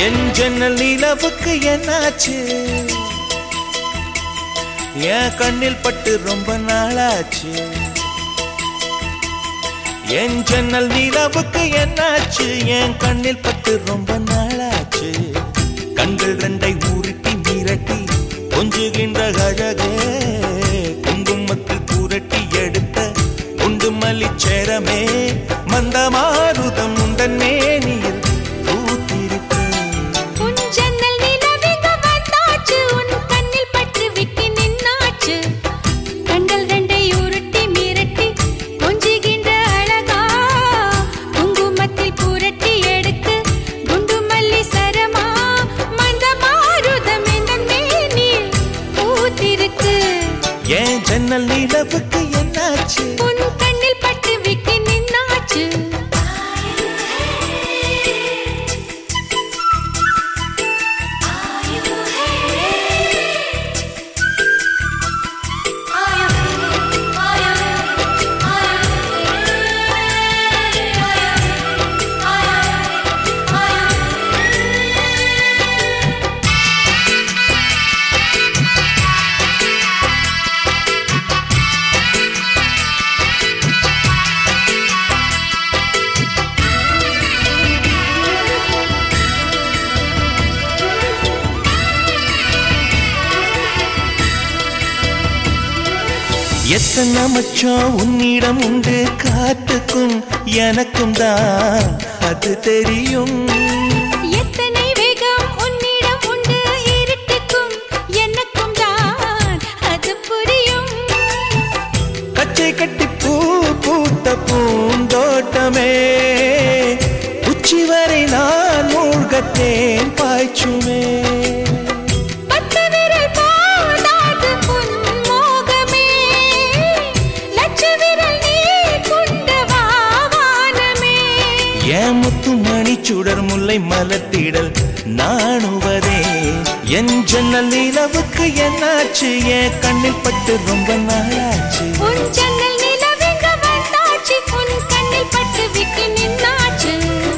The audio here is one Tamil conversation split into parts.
என் ஜன்னல் நிலவுக்கு என்னாச்சு? என் கண்ணில் பட்டு ரொம்ப நாளாச்சு. என் ஜன்னல் நிலவுக்கு என்னாச்சு? என் கண்ணில் பட்டு ரொம்ப நாளாச்சு. கண்கள் ரெண்டை உருட்டி மிரட்டி கொஞ்சுகின்ற அழகே, குங்குமத்தில் புரட்டி எடுத்த குண்டு மல்லிச்சேரமே, மந்த மாருதம் உந்தன் மேனியில் பூத்திருக்கு. உன் ஜன்னல் நிலவெங்க வந்தாச்சு, உன் கண்ணில் பட்டு விட்டு நின்னாச்சு. கண்கள் ரெண்டை உருட்டி மிரட்டி கொஞ்சுகின்ற அழகா, குங்குமத்தில் புரட்டி எடுத்து குண்டு மல்லி சரமா, மந்த மாருதம் எந்தன் மேனியில் பூத்திருக்கு. என் ஜன்னல் நிலவுக்கு என்னாச்சு? உன் கண்ணில் பட்டு விட்டு நின்னாச்சு. எத்தனை மச்சம் உன்னிடம் உண்டு, காத்துக்கும் எனக்கும் தான் அது தெரியும். எத்தனை வேகம் உன்னிடம் உண்டு, இருட்டுக்கும் எனக்கும் தான் அது புரியும். கச்சை கட்டி பூ பூத்த பூந்தோட்டமே, உச்சி வரை நான் மூழ்கத்தேன் பாய்ச்சுமே. பத்து விரல் போடாது உன் மோகமே, லட்ச விரல் நீ கொண்ட வானமே. என் முத்து மணி சுடர் முல்லை மலர்த்திடல் நாணுவதே. என் ஜன்னல் நிலவுக்கு என்னாச்சு? என் கண்ணில் பட்டு ரொம்ப நாளாச்சு. உன் ஜன்னல் நிலவெங்க வந்தாச்சு, உன் கண்ணில் பட்டு விட்டு நின்னாச்சு.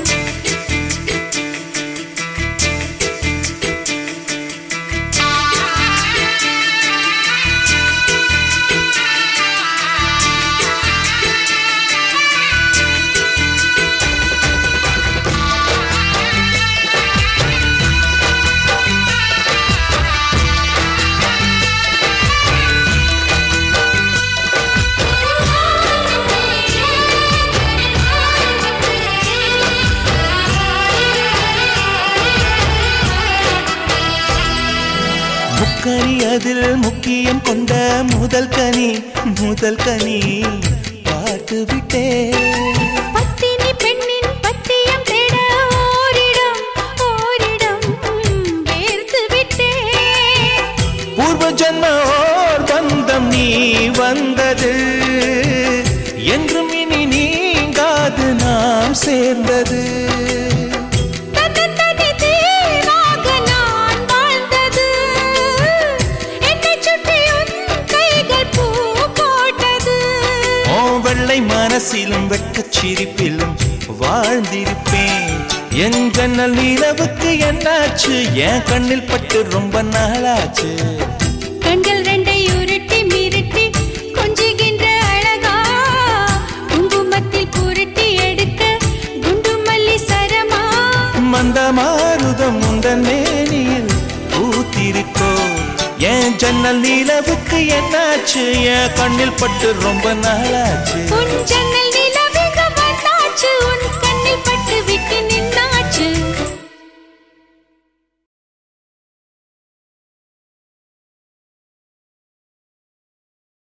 முக்கனி அதில் முக்கியம் கொண்ட முதல் கனி, முதல் கனி பார்த்து விட்டே. பத்தினி பெண்ணின் பத்தியம் தேட ஓரிடம் ஓரிடம் வேர்த்து விட்டே. பூர்வ ஜன்ம ஓர் பந்தம் நீ வந்தது, என்றும் இனி நீங்காது நாம் சேர்ந்தது. தன்னந்தனி தீவாக நான் வாழ்ந்தது, என்னைச் சுற்றி உன் கைகள் பூ போட்டது. ஓ வெள்ளை மனசிலும் வெட்கச் சிரிப்பிலும் வாழ்ந்திருப்பேன். என் ஜன்னல் நிலவுக்கு என்னாச்சு? என் கண்ணில் பட்டு ரொம்ப நாளாச்சு. கண்கள் ரெண்டை உருட்டி மிரட்டி கொஞ்சுகின்ற அழகா, குங்குமத்தில் புரட்டி எடுக்க குண்டு மல்லி சரமா, மந்த மாருதம் உந்தன் மேனியில் பூத்திருக்கோ. என் ஜன்னல் நிலவுக்கு என்னாச்சு? என் கண்ணில் பட்டு ரொம்ப நாளாச்சு. உன்